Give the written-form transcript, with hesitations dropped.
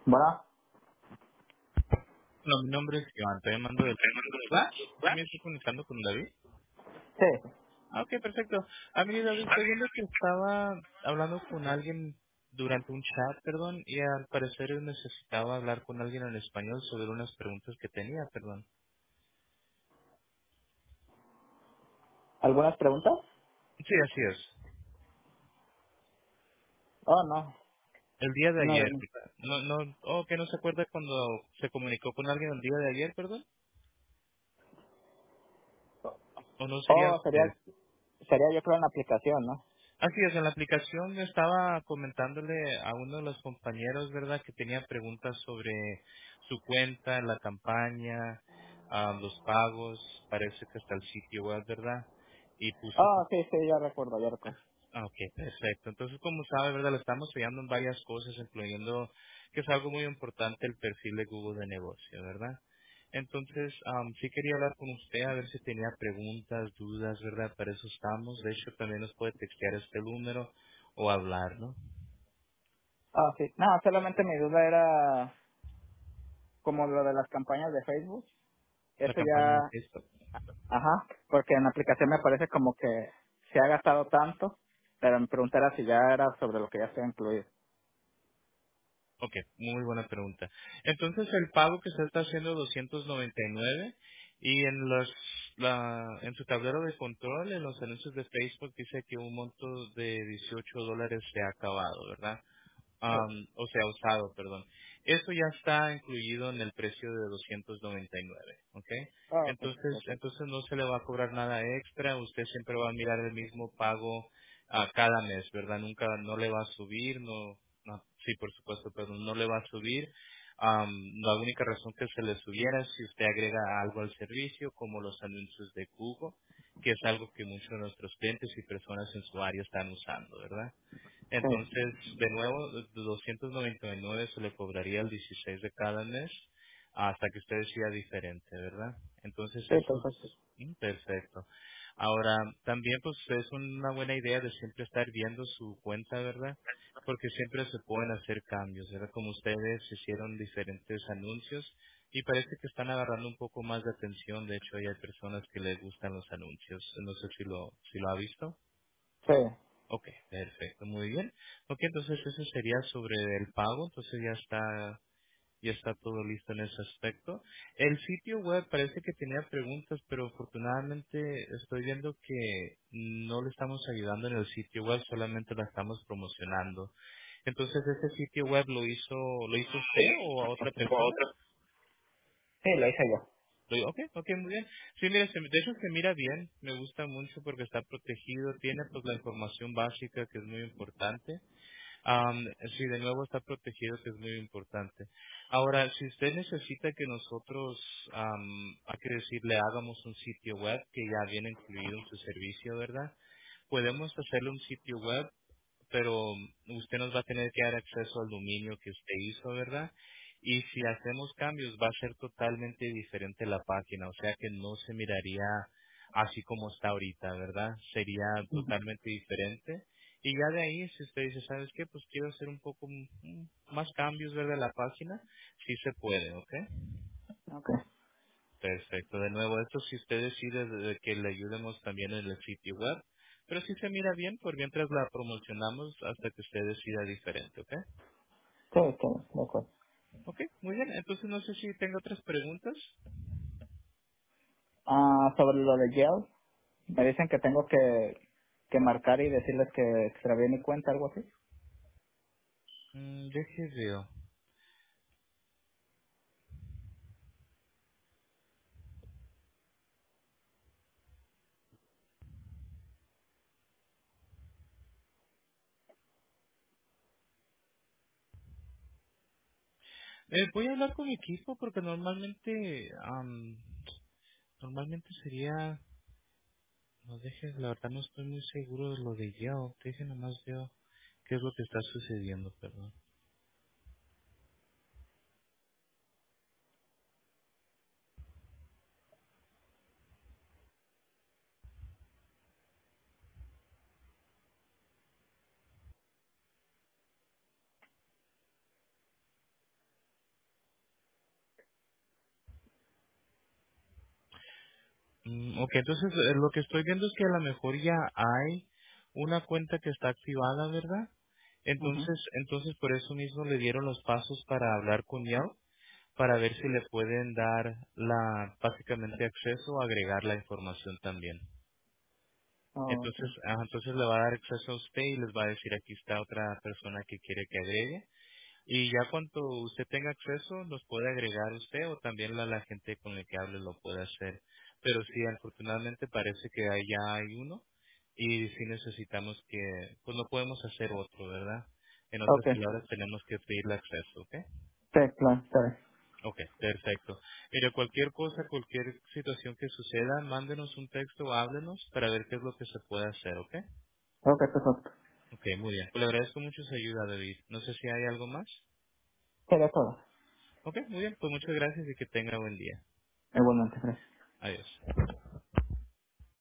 Bueno, No, mi nombre es Iván, estoy llamando del Flash. Sí, me estoy comunicando con David. sí. Ah, ok, perfecto. A mí, David, estoy viendo que estaba hablando con alguien durante un chat, perdón, y al parecer necesitaba hablar con alguien en español sobre unas preguntas que tenía, perdón. ¿Algunas preguntas? Sí, así es. Oh, no. El día de No, ayer, ¿verdad? Que no se acuerda cuando se comunicó con alguien el día de ayer, perdón. O no sería oh, usted. sería yo creo en la aplicación, ¿no? Así es, en la aplicación estaba comentándole a uno de los compañeros, ¿verdad?, que tenía preguntas sobre su cuenta, la campaña, los pagos, parece que hasta el sitio web, ¿verdad? Y puso Oh, sí, sí, ya recuerdo, ya recuerdo. Ok, perfecto. Entonces, como sabe, ¿verdad? Le estamos fallando en varias cosas, incluyendo que es algo muy importante el perfil de Google de negocio, ¿verdad? Entonces, sí quería hablar con usted a ver si tenía preguntas, dudas, ¿verdad? Para eso estamos. De hecho, también nos puede textear este número o hablar, ¿no? Ah, sí. No, solamente mi duda era como lo de las campañas de Facebook. La Eso campaña de ya, Facebook. ajá, porque en la aplicación me parece como que se ha gastado tanto, pero me pregunta era si ya era sobre lo que ya está incluido. Ok, muy buena pregunta. Entonces el pago que se está haciendo 299 y en su tablero de control, en los anuncios de Facebook dice que un monto de $18 se ha acabado, ¿verdad? Sí. O sea, usado, perdón. Eso ya está incluido en el precio de 299, ¿ok? Ah, ok, Entonces, ok. entonces no se le va a cobrar nada extra, usted siempre va a mirar el mismo pago cada mes, ¿verdad? Nunca, no le va a subir, sí, por supuesto, pero no le va a subir. La única razón que se le subiera es si usted agrega algo al servicio, como los anuncios de Google, que es algo que muchos de nuestros clientes y personas en su área están usando, ¿verdad? Sí, Entonces, de nuevo, de 299 se le cobraría el 16 de cada mes hasta que usted decida diferente, ¿verdad? Entonces, sí, eso perfecto. es perfecto. Ahora, también pues es una buena idea de siempre estar viendo su cuenta, ¿verdad? Porque siempre se pueden hacer cambios, ¿verdad? Como ustedes hicieron diferentes anuncios y parece que están agarrando un poco más de atención. De hecho, hay personas que les gustan los anuncios. No sé si lo ha visto. Sí, Ok, perfecto, muy bien. Ok, entonces eso sería sobre el pago, entonces ya está todo listo en ese aspecto. El sitio web parece que tenía preguntas, pero afortunadamente estoy viendo que no le estamos ayudando en el sitio web, solamente la estamos promocionando. Entonces, ¿ese sitio web lo hizo usted o a otra persona? sí, lo hice yo. Ok, ok, muy bien. Sí, mire, de hecho se mira bien, me gusta mucho porque está protegido, tiene pues la información básica que es muy importante. Sí, de nuevo está protegido, que es muy importante. Ahora, si usted necesita que nosotros, hay que decir, le hagamos un sitio web que ya viene incluido en su servicio, ¿verdad? Podemos hacerle un sitio web, pero usted nos va a tener que dar acceso al dominio que usted hizo, ¿verdad? Y si hacemos cambios, va a ser totalmente diferente la página, o sea que no se miraría así como está ahorita, ¿verdad? Sería totalmente diferente. Y ya de ahí, si usted dice, ¿sabes qué? Pues quiero hacer un poco más cambios, ¿verdad? La página, sí se puede, ¿ok? Ok. Perfecto. De nuevo, esto si usted decide de que le ayudemos también en el sitio web, pero si se mira bien, por mientras la promocionamos hasta que usted decida diferente, ¿ok? Sí, sí, de acuerdo. Ok, muy bien. Entonces no sé si tengo otras preguntas. Ah, sobre lo de Yelp, me dicen que tengo que marcar y decirles que extravié mi cuenta, algo así. Deje veo. Voy a hablar con mi equipo porque normalmente sería. No dejes, la verdad no estoy muy seguro de lo de Yelp. Deje nomás veo qué es lo que está sucediendo, perdón. Ok, entonces lo que estoy viendo es que a lo mejor ya hay una cuenta que está activada, ¿verdad? Ujú. Entonces por eso mismo le dieron los pasos para hablar con Yelp para ver si le pueden dar básicamente acceso o agregar la información también. Oh, Entonces, okay. entonces le va a dar acceso a usted y les va a decir aquí está otra persona que quiere que agregue. Y ya cuando usted tenga acceso, nos puede agregar usted o también la gente con la que hable lo puede hacer. Pero sí, afortunadamente parece que ahí ya hay uno y sí necesitamos que, pues no podemos hacer otro, ¿verdad? En otras Okay. palabras, tenemos que pedirle acceso, ¿ok? Sí, claro, está bien. Ok, perfecto. Mire, cualquier cosa, cualquier situación que suceda, mándenos un texto o háblenos para ver qué es lo que se puede hacer, ¿ok? Okay, perfecto. Ok, muy bien. Pues le agradezco mucho su ayuda, David. No sé si hay algo más. Sería todo. Ok, muy bien. Pues muchas gracias y que tenga buen día. Igualmente, gracias. Adiós.